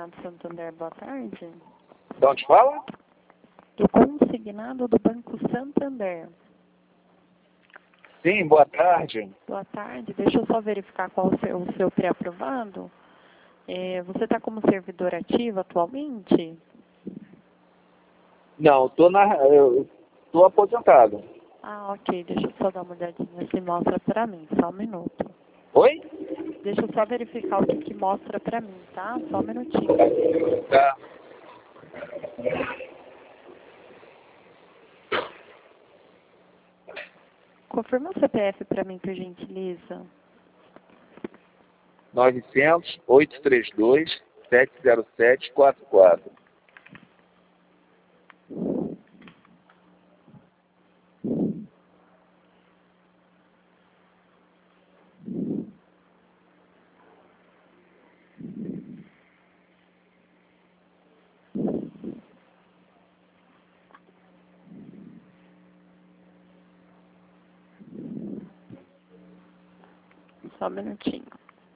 Consignado Santander, boa tarde. De onde fala? Do consignado do Banco Santander. Sim, boa tarde. Boa tarde. Deixa eu só verificar qual o seu pré-aprovado. Você está como servidor ativo atualmente? Não, eu tô aposentado. Ah, ok. Deixa eu só dar uma olhadinha se mostra para mim. Só um minuto. Oi? Deixa eu só verificar o que mostra para mim, tá? Só um minutinho. Tá. Confirma o CPF para mim, por gentileza. 900-832-70744. Só um minutinho.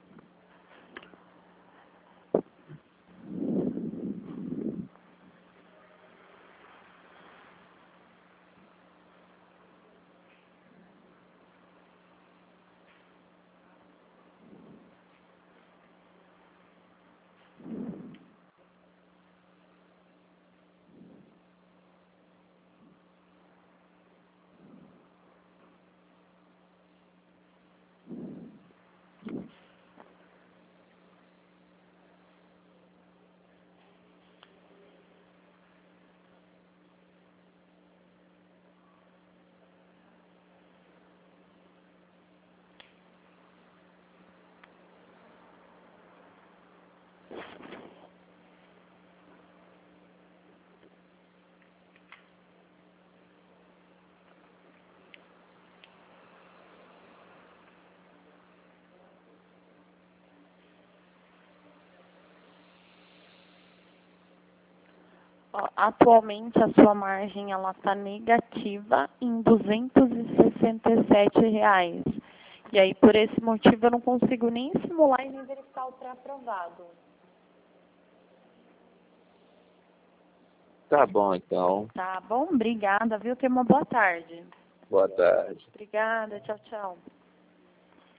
Ó, atualmente a sua margem ela está negativa em R$ 267. E aí, por esse motivo, eu não consigo nem simular e nem verificar o pré-aprovado. Tá bom, então. Tá bom? Obrigada, viu? Tenha uma boa tarde. Boa tarde. Obrigada, tchau, tchau.